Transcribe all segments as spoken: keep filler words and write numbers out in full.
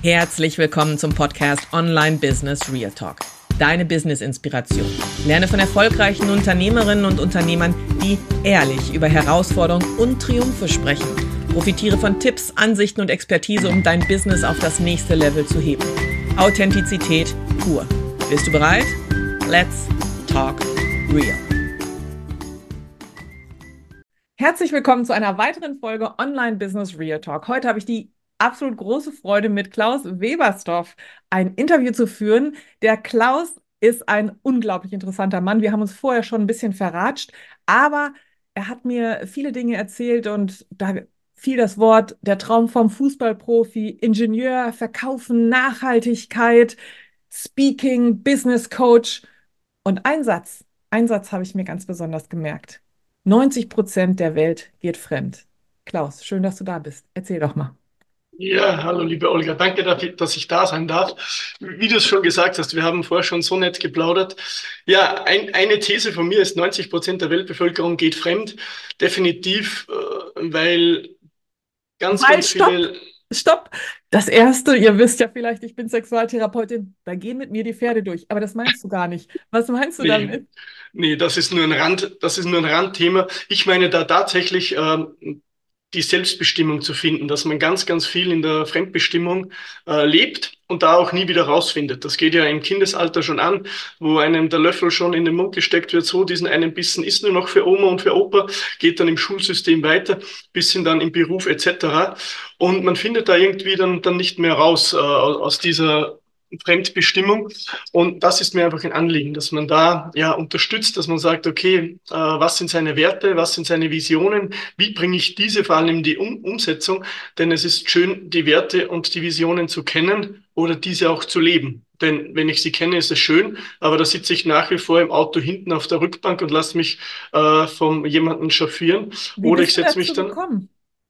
Herzlich willkommen zum Podcast Online Business Real Talk. Deine Business-Inspiration. Lerne von erfolgreichen Unternehmerinnen und Unternehmern, die ehrlich über Herausforderungen und Triumphe sprechen. Profitiere von Tipps, Ansichten und Expertise, um dein Business auf das nächste Level zu heben. Authentizität pur. Bist du bereit? Let's talk real. Herzlich willkommen zu einer weiteren Folge Online Business Real Talk. Heute habe ich die absolut große Freude, mit Klaus Webersdorf ein Interview zu führen. Der Klaus ist ein unglaublich interessanter Mann. Wir haben uns vorher schon ein bisschen verratscht, aber er hat mir viele Dinge erzählt und da fiel das Wort der Traum vom Fußballprofi, Ingenieur, Verkaufen, Nachhaltigkeit, Speaking, Business Coach und ein Satz, ein Satz habe ich mir ganz besonders gemerkt. neunzig Prozent der Welt geht fremd. Klaus, schön, dass du da bist. Erzähl doch mal. Ja, hallo liebe Olga, danke, dass ich da sein darf. Wie du es schon gesagt hast, wir haben vorher schon so nett geplaudert. Ja, ein, eine These von mir ist, neunzig Prozent der Weltbevölkerung geht fremd. Definitiv, äh, weil ganz, Weil, ganz stopp, viele... stopp. Das Erste, ihr wisst ja vielleicht, ich bin Sexualtherapeutin, da gehen mit mir die Pferde durch. Aber das meinst du gar nicht. Was meinst du Nee, damit? nee, das ist nur ein Rand, das ist nur ein Randthema. Ich meine da tatsächlich ähm, die Selbstbestimmung zu finden, dass man ganz, ganz viel in der Fremdbestimmung äh, lebt und da auch nie wieder rausfindet. Das geht ja im Kindesalter schon an, wo einem der Löffel schon in den Mund gesteckt wird, so diesen einen Bissen ist nur noch für Oma und für Opa, geht dann im Schulsystem weiter, bis hin dann im Beruf et cetera. Und man findet da irgendwie dann, dann nicht mehr raus äh, aus dieser Fremdbestimmung. Und das ist mir einfach ein Anliegen, dass man da ja unterstützt, dass man sagt, okay, äh, was sind seine Werte, was sind seine Visionen, wie bringe ich diese vor allem in die um Umsetzung, denn es ist schön, die Werte und die Visionen zu kennen oder diese auch zu leben. Denn wenn ich sie kenne, ist es schön, aber da sitze ich nach wie vor im Auto hinten auf der Rückbank und lasse mich äh, von jemandem chauffieren Wie oder ich bist du setze mich dazu dann, gekommen,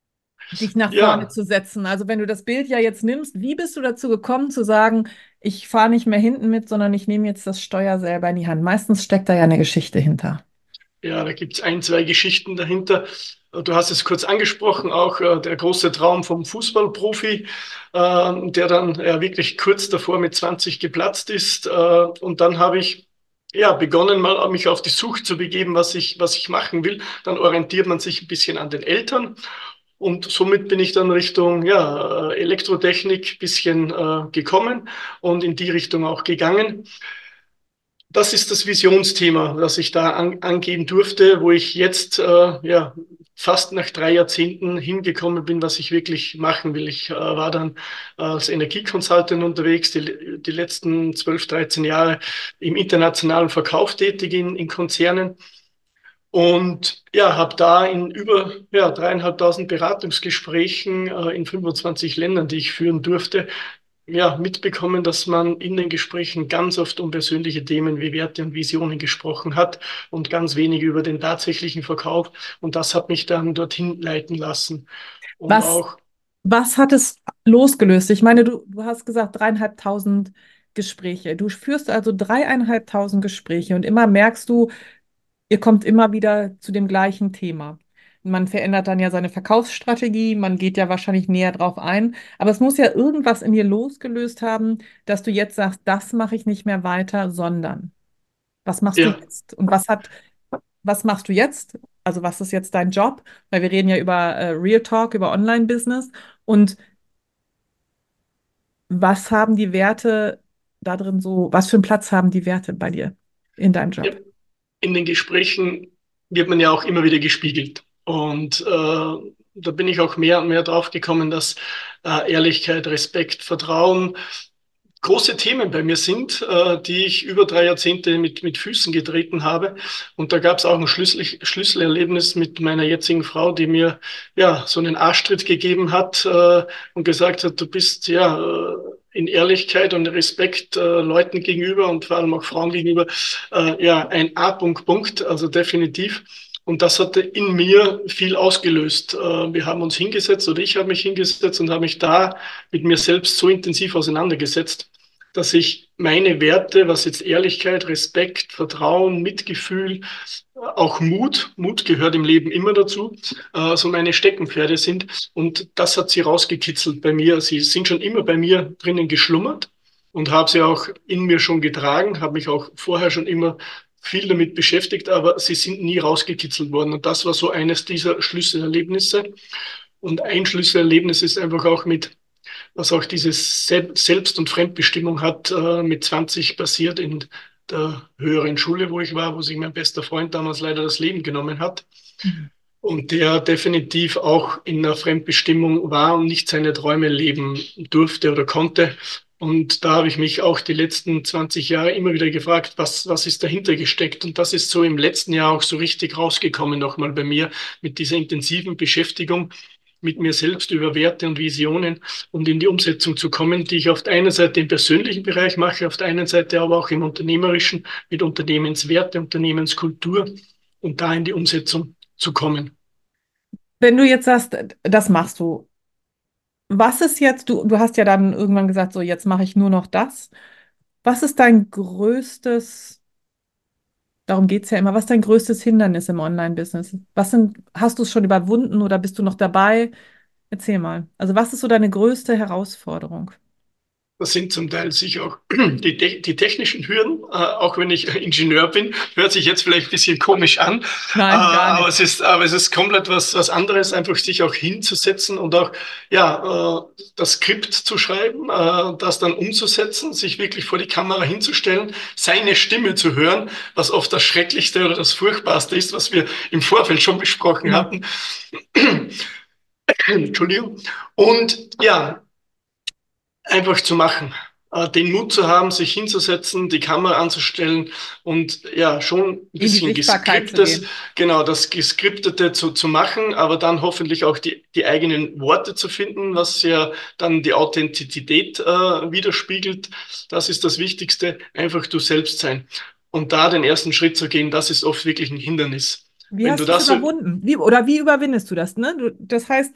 dich nach vorne ja, zu setzen? Also wenn du das Bild ja jetzt nimmst, wie bist du dazu gekommen zu sagen, ich fahre nicht mehr hinten mit, sondern ich nehme jetzt das Steuer selber in die Hand? Meistens steckt da ja eine Geschichte hinter. Ja, da gibt's ein, zwei Geschichten dahinter. Du hast es kurz angesprochen, auch äh, der große Traum vom Fußballprofi, ähm, der dann ja wirklich kurz davor mit zwanzig geplatzt ist. Äh, und dann habe ich ja begonnen, mal mich auf die Suche zu begeben, was ich, was ich machen will. Dann orientiert man sich ein bisschen an den Eltern. Und somit bin ich dann Richtung ja, äh, Elektrotechnik bisschen äh, gekommen und in die Richtung auch gegangen. Das ist das Visionsthema, das ich da an, angehen durfte, wo ich jetzt äh, ja fast nach drei Jahrzehnten hingekommen bin, was ich wirklich machen will. Ich äh, war dann als Energieconsultant unterwegs, die, die letzten zwölf, dreizehn Jahre im internationalen Verkauf tätig in, in Konzernen und ja, habe da in über ja, dreieinhalbtausend Beratungsgesprächen äh, in fünfundzwanzig Ländern, die ich führen durfte, ja, mitbekommen, dass man in den Gesprächen ganz oft um persönliche Themen wie Werte und Visionen gesprochen hat und ganz wenig über den tatsächlichen Verkauf. Und das hat mich dann dorthin leiten lassen. Und Was, auch, was hat es losgelöst? Ich meine, du, du hast gesagt, dreieinhalbtausend Gespräche. Du führst also dreieinhalbtausend Gespräche und immer merkst du, ihr kommt immer wieder zu dem gleichen Thema. Man verändert dann ja seine Verkaufsstrategie, man geht ja wahrscheinlich näher drauf ein, aber es muss ja irgendwas in dir losgelöst haben, dass du jetzt sagst, das mache ich nicht mehr weiter, sondern was machst du ja, jetzt? Und was hat, was machst du jetzt? Also was ist jetzt dein Job? Weil wir reden ja über äh, Real Talk, über Online-Business. Und was haben die Werte da drin so, was für einen Platz haben die Werte bei dir in deinem ja, Job? in den Gesprächen wird man ja auch immer wieder gespiegelt. Und äh, da bin ich auch mehr und mehr drauf gekommen, dass äh, Ehrlichkeit, Respekt, Vertrauen große Themen bei mir sind, äh, die ich über drei Jahrzehnte mit, mit Füßen getreten habe. Und da gab es auch ein Schlüssel, Schlüsselerlebnis mit meiner jetzigen Frau, die mir ja so einen Arschtritt gegeben hat äh, und gesagt hat, du bist ja äh, in Ehrlichkeit und Respekt äh, Leuten gegenüber und vor allem auch Frauen gegenüber äh, ja ein A-Punkt, Punkt, also definitiv. Und das hatte in mir viel ausgelöst. Äh, Wir haben uns hingesetzt oder ich habe mich hingesetzt und habe mich da mit mir selbst so intensiv auseinandergesetzt, dass ich meine Werte, was jetzt Ehrlichkeit, Respekt, Vertrauen, Mitgefühl, auch Mut, Mut gehört im Leben immer dazu, äh, so meine Steckenpferde sind. Und das hat sie rausgekitzelt bei mir. Sie sind schon immer bei mir drinnen geschlummert und habe sie auch in mir schon getragen, habe mich auch vorher schon immer viel damit beschäftigt, aber sie sind nie rausgekitzelt worden. Und das war so eines dieser Schlüsselerlebnisse. Und ein Schlüsselerlebnis ist einfach auch mit, was auch dieses Selbst- und Fremdbestimmung hat, äh, mit zwanzig passiert in der höheren Schule, wo ich war, wo sich mein bester Freund damals leider das Leben genommen hat. Mhm. Und der definitiv auch in einer Fremdbestimmung war und nicht seine Träume leben durfte oder konnte. Und da habe ich mich auch die letzten zwanzig Jahre immer wieder gefragt, was, was ist dahinter gesteckt? Und das ist so im letzten Jahr auch so richtig rausgekommen, nochmal bei mir mit dieser intensiven Beschäftigung mit mir selbst über Werte und Visionen und in die Umsetzung zu kommen, die ich auf der einen Seite im persönlichen Bereich mache, auf der einen Seite aber auch im unternehmerischen mit Unternehmenswerte, Unternehmenskultur und da in die Umsetzung zu kommen. Wenn du jetzt sagst, das machst du, was ist jetzt, du, du hast ja dann irgendwann gesagt, so jetzt mache ich nur noch das. Was ist dein größtes, darum geht es ja immer, was ist dein größtes Hindernis im Online-Business? Was sind, hast du es schon überwunden oder bist du noch dabei? Erzähl mal. Also was ist so deine größte Herausforderung? Das sind zum Teil sicher auch die, die technischen Hürden, äh, auch wenn ich Ingenieur bin, hört sich jetzt vielleicht ein bisschen komisch an, äh, Nein, gar aber nicht. es ist, aber es ist komplett was, was anderes, einfach sich auch hinzusetzen und auch, ja, äh, das Skript zu schreiben, äh, das dann umzusetzen, sich wirklich vor die Kamera hinzustellen, seine Stimme zu hören, was oft das Schrecklichste oder das Furchtbarste ist, was wir im Vorfeld schon besprochen Genau. hatten. Entschuldigung. Und ja, einfach zu machen. Äh, Den Mut zu haben, sich hinzusetzen, die Kamera anzustellen und ja, schon ein In die bisschen Sichtbarkeit zu geskriptes, gehen. genau, das Geskriptete zu, zu machen, aber dann hoffentlich auch die, die eigenen Worte zu finden, was ja dann die Authentizität äh, widerspiegelt. Das ist das Wichtigste, einfach du selbst sein. Und da den ersten Schritt zu gehen, das ist oft wirklich ein Hindernis. Wie Wenn du hast du es das so, überwunden? Wie, oder wie überwindest du das, ne? Du, das heißt,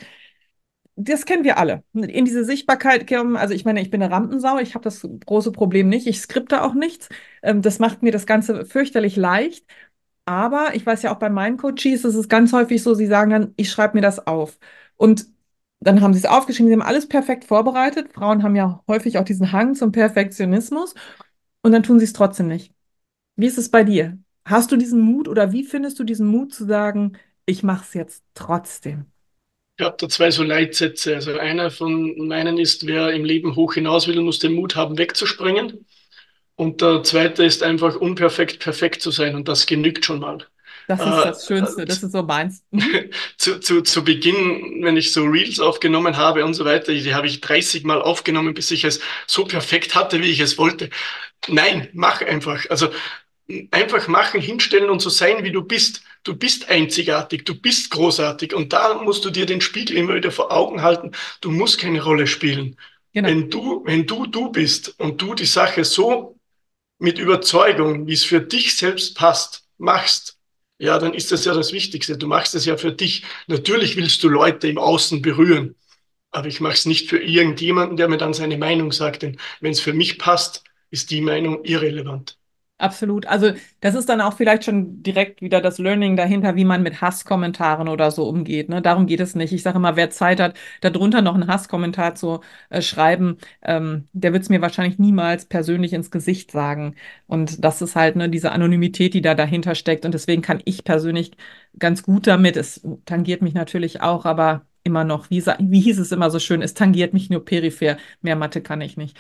das kennen wir alle. In diese Sichtbarkeit kommen, also ich meine, ich bin eine Rampensau, ich habe das große Problem nicht, ich skripte auch nichts. Ähm, das macht mir das Ganze fürchterlich leicht. Aber ich weiß ja auch bei meinen Coaches, ist es ganz häufig so, sie sagen dann, ich schreibe mir das auf. Und dann haben sie es aufgeschrieben, sie haben alles perfekt vorbereitet. Frauen haben ja häufig auch diesen Hang zum Perfektionismus und dann tun sie es trotzdem nicht. Wie ist es bei dir? Hast du diesen Mut oder wie findest du diesen Mut zu sagen, ich mache es jetzt trotzdem? ich habe da zwei so Leitsätze. Also einer von meinen ist, wer im Leben hoch hinaus will, muss den Mut haben, wegzuspringen. Und der zweite ist einfach unperfekt perfekt zu sein und das genügt schon mal. Das ist Äh, das Schönste, das ist so meins. Mhm. zu, zu, zu Beginn, wenn ich so Reels aufgenommen habe und so weiter, die habe ich dreißig Mal aufgenommen, bis ich es so perfekt hatte, wie ich es wollte. Nein, mach einfach. Also einfach machen, hinstellen und so sein, wie du bist. Du bist einzigartig, du bist großartig und da musst du dir den Spiegel immer wieder vor Augen halten. Du musst keine Rolle spielen. Genau, Wenn du, wenn du du bist und du die Sache so mit Überzeugung, wie es für dich selbst passt, machst, ja, dann ist das ja das Wichtigste. Du machst es ja für dich. Natürlich willst du Leute im Außen berühren, aber ich mache es nicht für irgendjemanden, der mir dann seine Meinung sagt. Denn wenn es für mich passt, ist die Meinung irrelevant. absolut. Also das ist dann auch vielleicht schon direkt wieder das Learning dahinter, wie man mit Hasskommentaren oder so umgeht. Ne? Darum geht es nicht. Ich sage immer, wer Zeit hat, darunter noch einen Hasskommentar zu äh, schreiben, ähm, der wird es mir wahrscheinlich niemals persönlich ins Gesicht sagen. Und das ist halt ne, diese Anonymität, die da dahinter steckt. Und deswegen kann ich persönlich ganz gut damit. Es tangiert mich natürlich auch, aber immer noch, wie, sa- wie hieß es immer so schön, es tangiert mich nur peripher. Mehr Mathe kann ich nicht.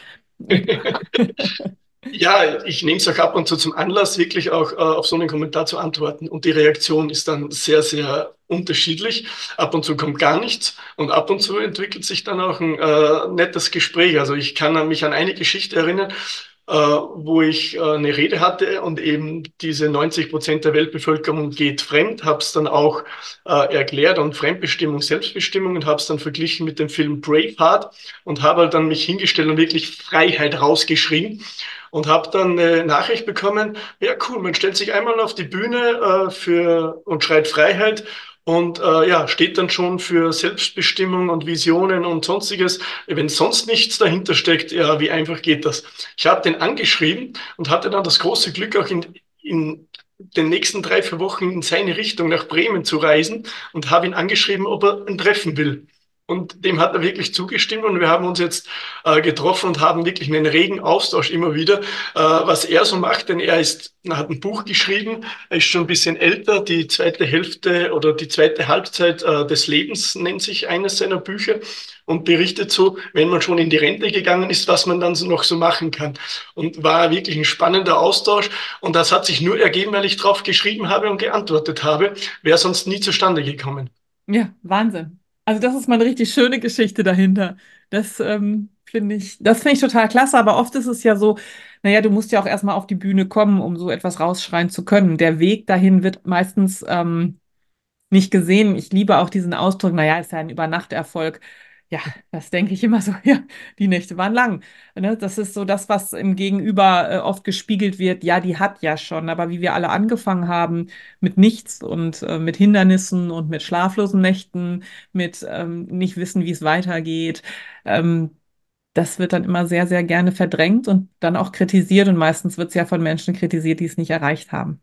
Ja, ich nehme es auch ab und zu zum Anlass, wirklich auch äh, auf so einen Kommentar zu antworten. Und die Reaktion ist dann sehr, sehr unterschiedlich. Ab und zu kommt gar nichts und ab und zu entwickelt sich dann auch ein äh, nettes Gespräch. Also ich kann an mich an eine Geschichte erinnern, äh, wo ich äh, eine Rede hatte und eben diese neunzig Prozent der Weltbevölkerung geht fremd, habe es dann auch äh, erklärt und Fremdbestimmung, Selbstbestimmung und habe es dann verglichen mit dem Film Braveheart und habe halt dann mich hingestellt und wirklich Freiheit rausgeschrien und habe dann eine Nachricht bekommen, ja cool, man stellt sich einmal auf die Bühne äh, für und schreit Freiheit und äh, ja, steht dann schon für Selbstbestimmung und Visionen und sonstiges. Wenn sonst nichts dahinter steckt, ja, wie einfach geht das? Ich habe den angeschrieben und hatte dann das große Glück, auch in, in den nächsten drei, vier Wochen in seine Richtung nach Bremen zu reisen und habe ihn angeschrieben, ob er ein Treffen will. Und dem hat er wirklich zugestimmt und wir haben uns jetzt äh, getroffen und haben wirklich einen regen Austausch immer wieder, äh, was er so macht, denn er ist, er hat ein Buch geschrieben, er ist schon ein bisschen älter, die zweite Hälfte oder die zweite Halbzeit äh, des Lebens nennt sich eines seiner Bücher und berichtet so, wenn man schon in die Rente gegangen ist, was man dann so noch so machen kann. Und war wirklich ein spannender Austausch und das hat sich nur ergeben, weil ich drauf geschrieben habe und geantwortet habe, wäre sonst nie zustande gekommen. Ja, Wahnsinn. Also das ist mal eine richtig schöne Geschichte dahinter. Das ähm, finde ich, das finde ich total klasse, aber oft ist es ja so, naja, du musst ja auch erstmal auf die Bühne kommen, um so etwas rausschreien zu können. Der Weg dahin wird meistens ähm, nicht gesehen. Ich liebe auch diesen Ausdruck, naja, ist ja ein Übernachterfolg. Ja, das denke ich immer so, ja, die Nächte waren lang. Ne? Das ist so das, was im Gegenüber äh, oft gespiegelt wird. Ja, die hat ja schon, aber wie wir alle angefangen haben mit nichts und äh, mit Hindernissen und mit schlaflosen Nächten, mit ähm, nicht wissen, wie es weitergeht, ähm, das wird dann immer sehr, sehr gerne verdrängt und dann auch kritisiert und meistens wird es ja von Menschen kritisiert, die es nicht erreicht haben.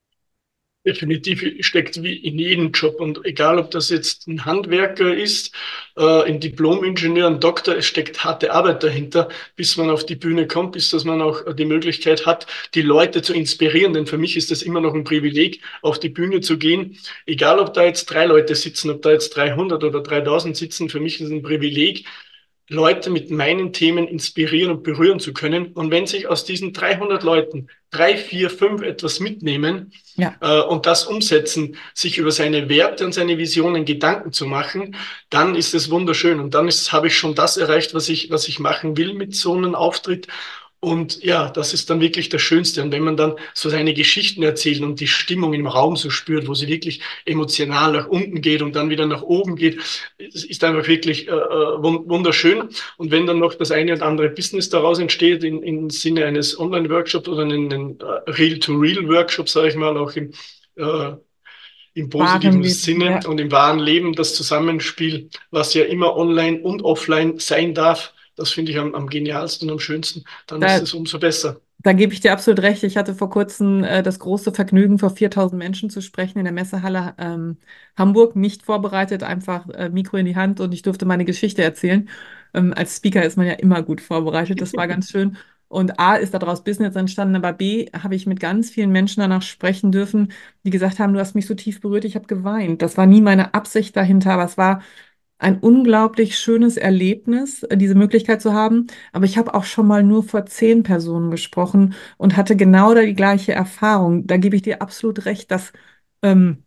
Definitiv steckt wie in jedem Job und egal, ob das jetzt ein Handwerker ist, äh, ein Diplom-Ingenieur, ein Doktor, es steckt harte Arbeit dahinter, bis man auf die Bühne kommt, bis dass man auch die Möglichkeit hat, die Leute zu inspirieren. Denn für mich ist das immer noch ein Privileg, auf die Bühne zu gehen. Egal, ob da jetzt drei Leute sitzen, ob da jetzt dreihundert oder dreitausend sitzen, für mich ist es ein Privileg, Leute mit meinen Themen inspirieren und berühren zu können. Und wenn sich aus diesen dreihundert Leuten drei, vier, fünf etwas mitnehmen Ja. äh, und das umsetzen, sich über seine Werte und seine Visionen Gedanken zu machen, dann ist es wunderschön. Und dann ist, habe ich schon das erreicht, was ich, was ich machen will mit so einem Auftritt. Und ja, das ist dann wirklich das Schönste. Und wenn man dann so seine Geschichten erzählt und die Stimmung im Raum so spürt, wo sie wirklich emotional nach unten geht und dann wieder nach oben geht, es ist einfach wirklich äh, äh, wunderschön. Und wenn dann noch das eine und andere Business daraus entsteht, in, im Sinne eines Online-Workshops oder einen äh, Real-to-Real-Workshop, sage ich mal, auch im, äh, im Wahren positiven Leben, Sinne ja. und im wahren Leben, das Zusammenspiel, was ja immer online und offline sein darf, das finde ich am, am genialsten und am schönsten. Dann ist Da, es umso besser. Da gebe ich dir absolut recht. Ich hatte vor kurzem äh, das große Vergnügen, vor viertausend Menschen zu sprechen in der Messehalle ähm, Hamburg. Nicht vorbereitet, einfach äh, Mikro in die Hand und ich durfte meine Geschichte erzählen. Ähm, als Speaker ist man ja immer gut vorbereitet. Das war ganz schön. Und A, ist daraus Business entstanden, aber B, habe ich mit ganz vielen Menschen danach sprechen dürfen, die gesagt haben, du hast mich so tief berührt, ich habe geweint. Das war nie meine Absicht dahinter, aber es war ein unglaublich schönes Erlebnis, äh, diese Möglichkeit zu haben. Aber ich habe auch schon mal nur vor zehn Personen gesprochen und hatte genau da die gleiche Erfahrung. Da gebe ich dir absolut recht, dass ähm,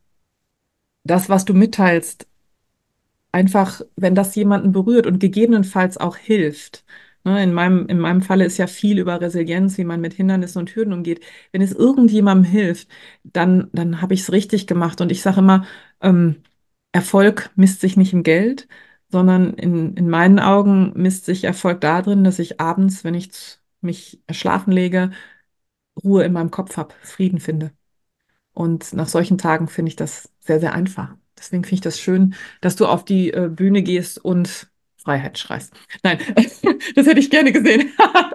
das, was du mitteilst, einfach, wenn das jemanden berührt und gegebenenfalls auch hilft. Ne, in meinem, in meinem Falle ist ja viel über Resilienz, wie man mit Hindernissen und Hürden umgeht. Wenn es irgendjemandem hilft, dann, dann habe ich es richtig gemacht. Und ich sage immer, ähm, Erfolg misst sich nicht im Geld, sondern in, in meinen Augen misst sich Erfolg darin, dass ich abends, wenn ich z- mich schlafen lege, Ruhe in meinem Kopf habe, Frieden finde. Und nach solchen Tagen finde ich das sehr, sehr einfach. Deswegen finde ich das schön, dass du auf die äh, Bühne gehst und Freiheit schreist. Nein, das hätte ich gerne gesehen.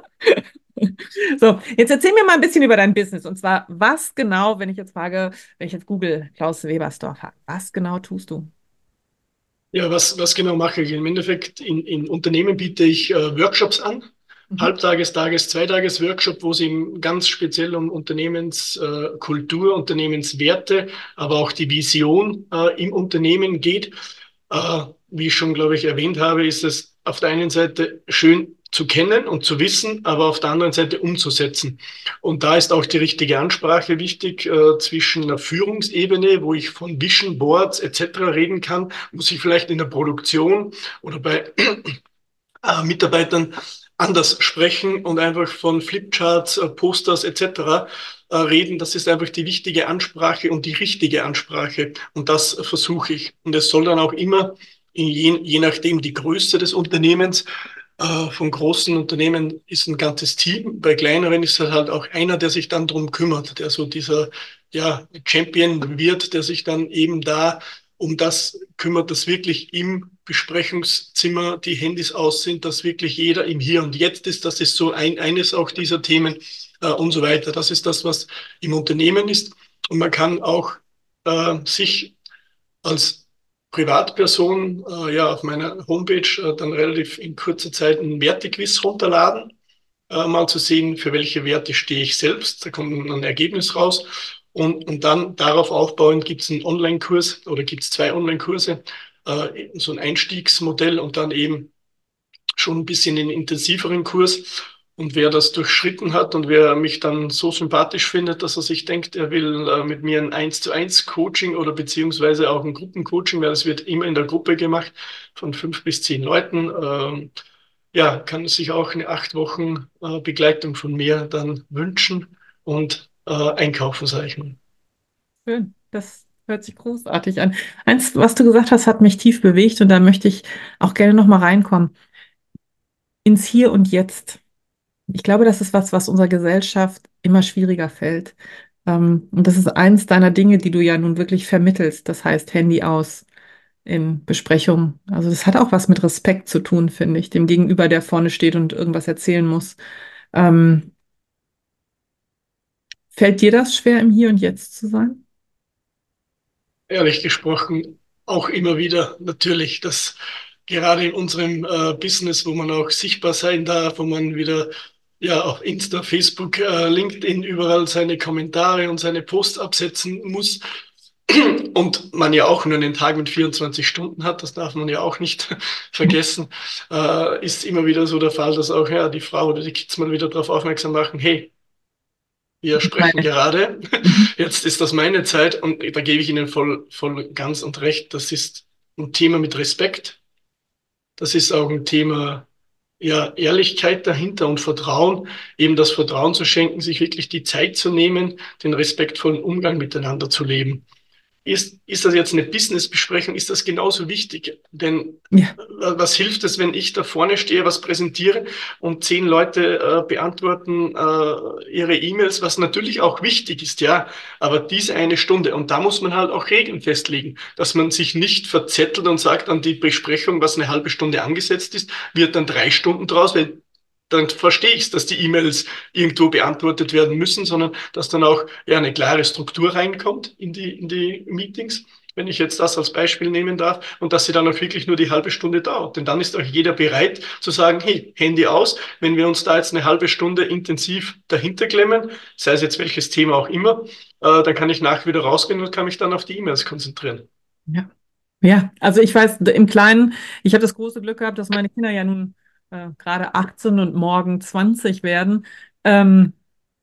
So, jetzt erzähl mir mal ein bisschen über dein Business. Und zwar, was genau, wenn ich jetzt frage, wenn ich jetzt Google Klaus Webersdorf habe, was genau tust du? Ja, was, was genau mache ich? Im Endeffekt in, in Unternehmen biete ich äh, Workshops an. Mhm. Halbtages-, Tages-, Zweitages-Workshop, wo es eben ganz speziell um Unternehmenskultur, äh, Kultur, Unternehmenswerte, aber auch die Vision äh, im Unternehmen geht. Äh, wie ich schon, glaube ich, erwähnt habe, ist es auf der einen Seite schön zu kennen und zu wissen, aber auf der anderen Seite umzusetzen. Und da ist auch die richtige Ansprache wichtig äh, zwischen einer Führungsebene, wo ich von Vision Boards et cetera reden kann, muss ich vielleicht in der Produktion oder bei äh, Mitarbeitern anders sprechen und einfach von Flipcharts, äh, Posters et cetera äh, reden. Das ist einfach die wichtige Ansprache und die richtige Ansprache. Und das versuche ich. Und es soll dann auch immer, je, je nachdem die Größe des Unternehmens, äh, von großen Unternehmen ist ein ganzes Team. Bei kleineren ist es halt auch einer, der sich dann drum kümmert, der so dieser ja, Champion wird, der sich dann eben da um das kümmert, dass wirklich im Besprechungszimmer die Handys aus sind, dass wirklich jeder im Hier und Jetzt ist. Das ist so ein, eines auch dieser Themen äh, und so weiter. Das ist das, was im Unternehmen ist. Und man kann auch äh, sich als Privatperson äh, ja auf meiner Homepage äh, dann relativ in kurzer Zeit ein Wertequiz runterladen, äh, mal zu sehen, für welche Werte stehe ich selbst. Da kommt dann ein Ergebnis raus. Und, und dann darauf aufbauend gibt es einen Online-Kurs oder gibt es zwei Online-Kurse, äh, so ein Einstiegsmodell und dann eben schon ein bisschen den intensiveren Kurs. Und wer das durchschritten hat und wer mich dann so sympathisch findet, dass er sich denkt, er will äh, mit mir ein eins zu eins Coaching oder beziehungsweise auch ein Gruppencoaching, weil es wird immer in der Gruppe gemacht, von fünf bis zehn Leuten, ähm, ja, kann sich auch eine acht Wochen äh, Begleitung von mir dann wünschen und äh, einkaufen, sage ich mal. Schön. Das hört sich großartig an. Eins, was du gesagt hast, hat mich tief bewegt und da möchte ich auch gerne noch mal reinkommen. Ins Hier und Jetzt. Ich glaube, das ist was, was unserer Gesellschaft immer schwieriger fällt. Ähm, und das ist eins deiner Dinge, die du ja nun wirklich vermittelst. Das heißt, Handy aus in Besprechungen. Also das hat auch was mit Respekt zu tun, finde ich, dem Gegenüber, der vorne steht und irgendwas erzählen muss. Ähm, Fällt dir das schwer, im Hier und Jetzt zu sein? Ehrlich gesprochen, auch immer wieder natürlich, dass gerade in unserem äh, Business, wo man auch sichtbar sein darf, wo man wieder ja auf Insta, Facebook, äh, LinkedIn überall seine Kommentare und seine Posts absetzen muss und man ja auch nur einen Tag mit vierundzwanzig Stunden hat, das darf man ja auch nicht vergessen, äh, ist immer wieder so der Fall, dass auch ja, die Frau oder die Kids mal wieder darauf aufmerksam machen, hey, wir sprechen Meine. gerade. Mhm. Jetzt ist das meine Zeit und da gebe ich Ihnen voll, voll ganz und recht. Das ist ein Thema mit Respekt. Das ist auch ein Thema, ja, Ehrlichkeit dahinter und Vertrauen. Eben das Vertrauen zu schenken, sich wirklich die Zeit zu nehmen, den respektvollen Umgang miteinander zu leben. Ist, ist das jetzt eine Business-Besprechung? Ist das genauso wichtig? Denn Ja, äh, was hilft es, wenn ich da vorne stehe, was präsentiere und zehn Leute äh, beantworten äh, ihre E-Mails, was natürlich auch wichtig ist, ja, aber diese eine Stunde. Und da muss man halt auch Regeln festlegen, dass man sich nicht verzettelt und sagt, an die Besprechung, was eine halbe Stunde angesetzt ist, wird dann drei Stunden draus, weil dann verstehe ich es, dass die E-Mails irgendwo beantwortet werden müssen, sondern dass dann auch ja, eine klare Struktur reinkommt in die, in die Meetings, wenn ich jetzt das als Beispiel nehmen darf, und dass sie dann auch wirklich nur die halbe Stunde dauert. Denn dann ist auch jeder bereit zu sagen, hey, Handy aus, wenn wir uns da jetzt eine halbe Stunde intensiv dahinter klemmen, sei es jetzt welches Thema auch immer, äh, dann kann ich nachher wieder rausgehen und kann mich dann auf die E-Mails konzentrieren. ja. Ja, also ich weiß, im Kleinen, ich habe das große Glück gehabt, dass meine Kinder ja nun äh, gerade achtzehn und morgen zwanzig werden. Ähm,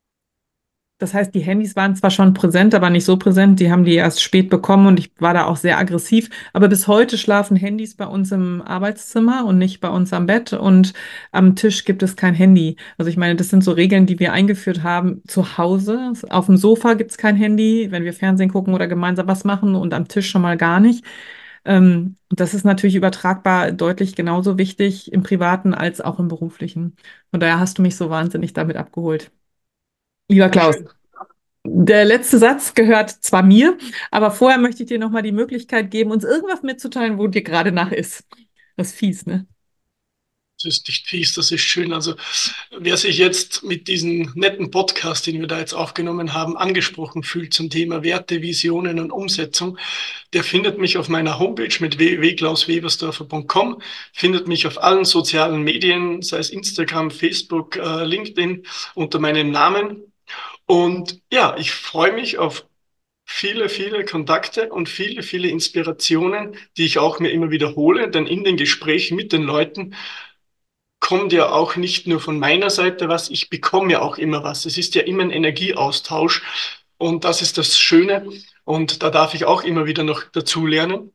Das heißt, die Handys waren zwar schon präsent, aber nicht so präsent. Die haben die erst spät bekommen und ich war da auch sehr aggressiv. Aber bis heute schlafen Handys bei uns im Arbeitszimmer und nicht bei uns am Bett. Und am Tisch gibt es kein Handy. Also ich meine, das sind so Regeln, die wir eingeführt haben zu Hause. Auf dem Sofa gibt es kein Handy, wenn wir Fernsehen gucken oder gemeinsam was machen und am Tisch schon mal gar nicht. Ähm, das ist natürlich übertragbar deutlich genauso wichtig im Privaten als auch im Beruflichen. Von daher hast du mich so wahnsinnig damit abgeholt. Lieber Klaus. Schön. Der letzte Satz gehört zwar mir, aber vorher möchte ich dir nochmal die Möglichkeit geben, uns irgendwas mitzuteilen, wo dir gerade nach ist. Das ist fies, ne? Das ist nicht fies, das ist schön. Also wer sich jetzt mit diesem netten Podcast, den wir da jetzt aufgenommen haben, angesprochen fühlt zum Thema Werte, Visionen und Umsetzung, der findet mich auf meiner Homepage mit w w w punkt klaus webersdorfer punkt com, findet mich auf allen sozialen Medien, sei es Instagram, Facebook, äh, LinkedIn, unter meinem Namen. Und ja, ich freue mich auf viele, viele Kontakte und viele, viele Inspirationen, die ich auch mir immer wiederhole, denn in den Gesprächen mit den Leuten kommt ja auch nicht nur von meiner Seite was, ich bekomme ja auch immer was. Es ist ja immer ein Energieaustausch und das ist das Schöne und da darf ich auch immer wieder noch dazu lernen.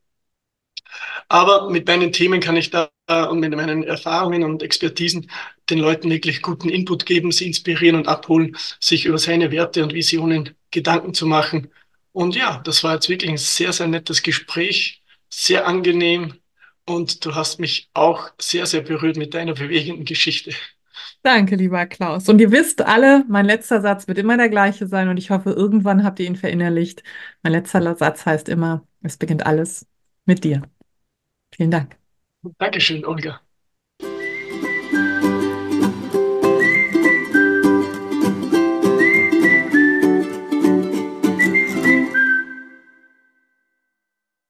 Aber mit meinen Themen kann ich da und mit meinen Erfahrungen und Expertisen den Leuten wirklich guten Input geben, sie inspirieren und abholen, sich über seine Werte und Visionen Gedanken zu machen. Und ja, das war jetzt wirklich ein sehr, sehr nettes Gespräch, sehr angenehm und du hast mich auch sehr, sehr berührt mit deiner bewegenden Geschichte. Danke, lieber Klaus. Und ihr wisst alle, mein letzter Satz wird immer der gleiche sein und ich hoffe, irgendwann habt ihr ihn verinnerlicht. Mein letzter Satz heißt immer, es beginnt alles mit dir. Vielen Dank. Dankeschön, Olga.